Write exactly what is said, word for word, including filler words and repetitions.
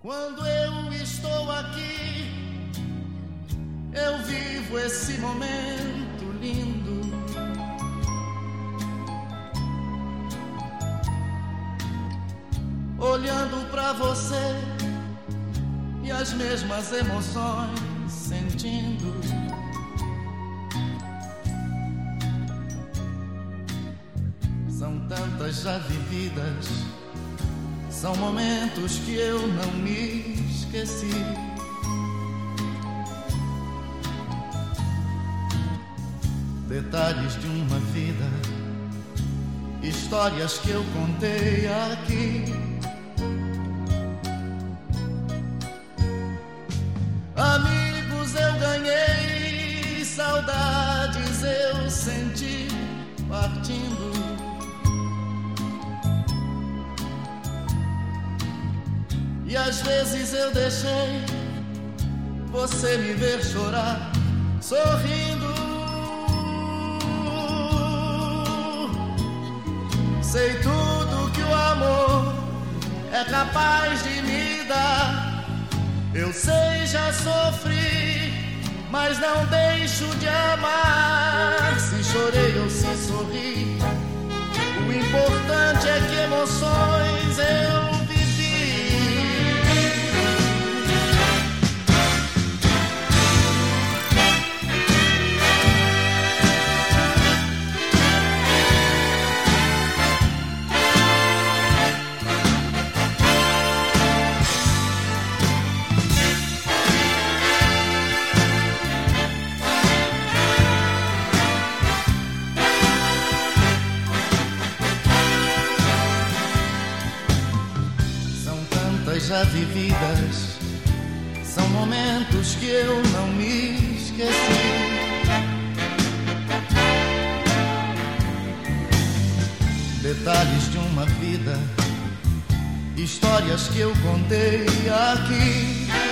Quando eu estou aqui, eu vivo esse momento lindo. Olhando pra você e as mesmas emoções sentindo. São tantas já vividas, são momentos que eu não me esqueci. Detalhes de uma vida, histórias que eu contei aqui. Amigos eu ganhei, saudades eu senti partindo. E às vezes eu deixei você me ver chorar, sorrindo. Sei tudo que o amor é capaz de me dar. Eu sei, já sofri, mas não deixo de amar. Se chorei ou se sorri, o importante é que emoções eu já vividas, são momentos que eu não me esqueci. Detalhes de uma vida, histórias que eu contei aqui.